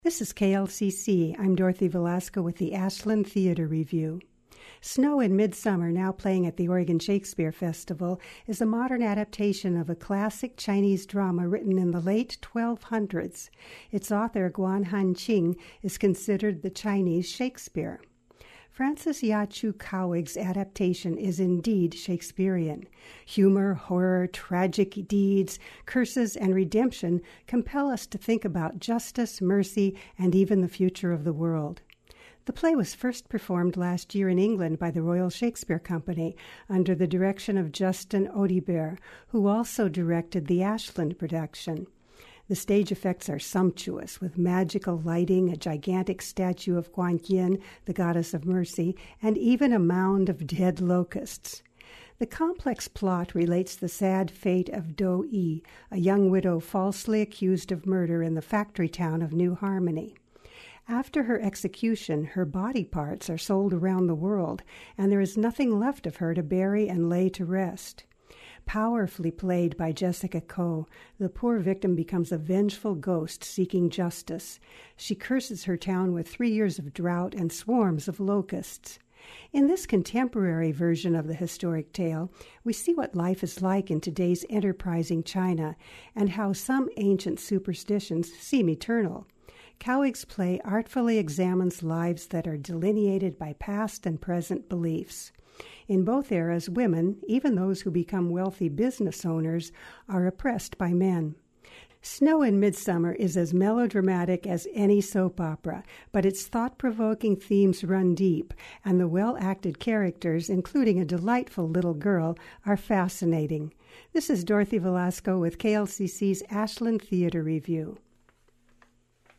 This is KLCC. I'm Dorothy Velasco with the Ashland Theater Review. Snow in Midsummer, now playing at the Oregon Shakespeare Festival, is a modern adaptation of a classic Chinese drama written in the late 1200s. Its author, Guan Hanqing, is considered the Chinese Shakespeare. Francis Ya-Chu Cowig's adaptation is indeed Shakespearean. Humor, horror, tragic deeds, curses, and redemption compel us to think about justice, mercy, and even the future of the world. The play was first performed last year in England by the Royal Shakespeare Company under the direction of Justin Audibert, who also directed the Ashland production. The stage effects are sumptuous, with magical lighting, a gigantic statue of Guan Yin, the goddess of mercy, and even a mound of dead locusts. The complex plot relates the sad fate of Do Yi, a young widow falsely accused of murder in the factory town of New Harmony. After her execution, her body parts are sold around the world, and there is nothing left of her to bury and lay to rest. Powerfully played by Jessica Ko, the poor victim becomes a vengeful ghost seeking justice. She curses her town with 3 years of drought and swarms of locusts. In this contemporary version of the historic tale, we see what life is like in today's enterprising China and how some ancient superstitions seem eternal. Cowig's play artfully examines lives that are delineated by past and present beliefs. In both eras, women, even those who become wealthy business owners, are oppressed by men. Snow in Midsummer is as melodramatic as any soap opera, but its thought-provoking themes run deep, and the well-acted characters, including a delightful little girl, are fascinating. This is Dorothy Velasco with KLCC's Ashland Theater Review.